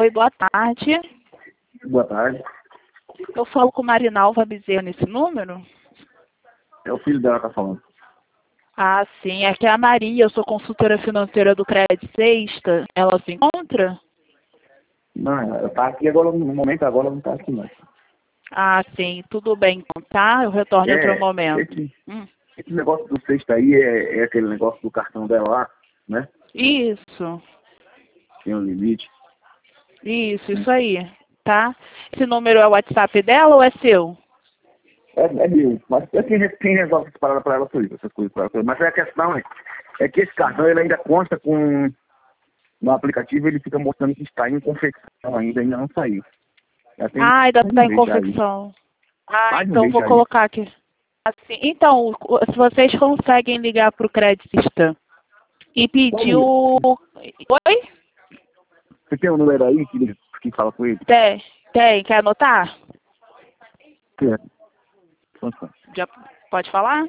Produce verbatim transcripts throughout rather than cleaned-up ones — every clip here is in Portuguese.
Oi, boa tarde. Boa tarde. Eu falo com Marinalva Bezerra nesse número? É o filho dela que tá falando. Ah, sim. Aqui é a Maria, eu sou consultora financeira do Crédito Sexta. Ela se encontra? Não, eu tá aqui agora, no momento agora não tá aqui não. Ah, sim. Tudo bem, então, tá? Eu retorno em outro É, momento. esse, Hum. esse negócio do sexto aí é, é aquele negócio do cartão dela lá, né? Isso. Tem um limite. Isso, isso aí. Tá? Esse número é o WhatsApp dela ou é seu? É, é meu, mas é quem, quem resolve essas paradas pra ela sou eu, essas coisas pra ela. Mas a questão é, é que esse cartão ele ainda consta com... No aplicativo ele fica mostrando que está em confecção ainda, ainda não saiu. Já tem Ah, ainda mais de está um em mês já aí. confecção. Ah, Mais de um então mês vou já aí. colocar aqui. Assim, então, o- se vocês conseguem ligar para o Credista e Qual o pedir número? o... Oi? Você tem um número aí que, que fala com ele? Tem, tem. Quer anotar? É. Nossa, Já pode falar?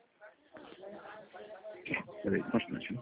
peraí, só um instante.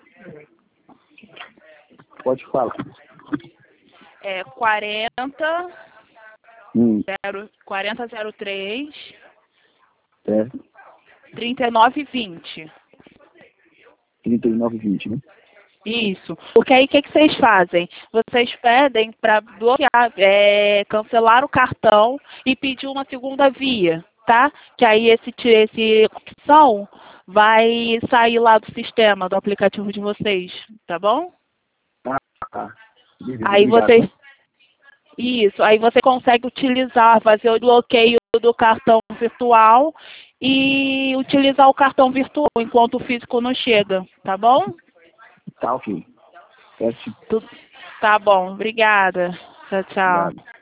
Pode falar. É quarenta, Hum, zero, quarenta zero três, é. trinta e nove vinte. trinta e nove vinte, né? Isso. Porque aí o que, que vocês fazem? Vocês pedem para bloquear, é, cancelar o cartão e pedir uma segunda via, tá? Que aí esse, esse opção vai sair lá do sistema, do aplicativo de vocês, tá bom? Ah, tá. Beleza, Aí obrigado, vocês. né? Isso, aí você consegue utilizar, fazer o bloqueio do cartão virtual e utilizar o cartão virtual enquanto o físico não chega, tá bom? Tá ok. Certo. Tu- Tá bom, obrigada. Tchau, tchau. Obrigado.